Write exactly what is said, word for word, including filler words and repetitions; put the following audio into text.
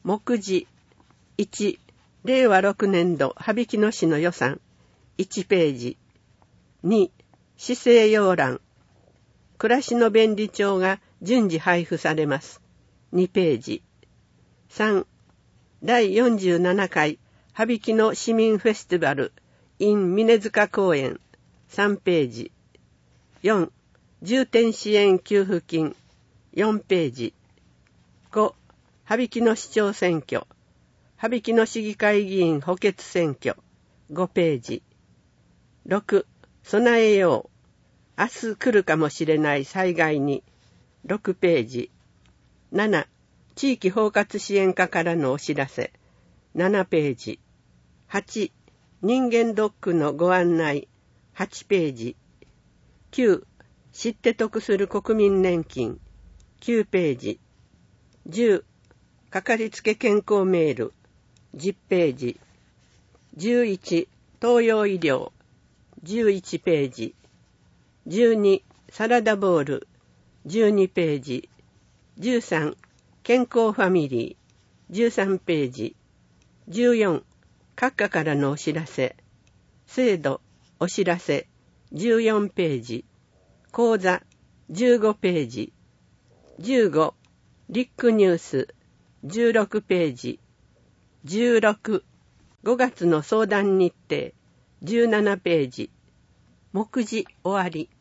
目次いち、れいわろくねんど羽曳野市の予算いちページ。に、市政要覧。暮らしの便利帳が順次配布されます。にページ。さん、だいよんじゅうななかい羽曳野市民フェスティバル in 峰塚公園さんページ。よん、重点支援給付金よんページ。ご、羽曳野市長選挙羽曳野市議会議員補欠選挙ごページ。ろく、備えよう明日来るかもしれない災害にろくページ。なな、地域包括支援課からのお知らせななページ。はち、人間ドックのご案内はちページ。きゅう、知って得する国民年金きゅうページ。じゅう、かかりつけ健康メールじゅっページ。じゅういち、東洋医療じゅういちページ。じゅうに、サラダボウルじゅうにページ。じゅうさん、健康ファミリーじゅうさんページ。じゅうよん、閣下からのお知らせ制度お知らせじゅうよんページ。講座じゅうごページ。じゅうご、リックニュースじゅうろくページ。じゅうろく、ごがつの相談日程じゅうななページ。目次終わり。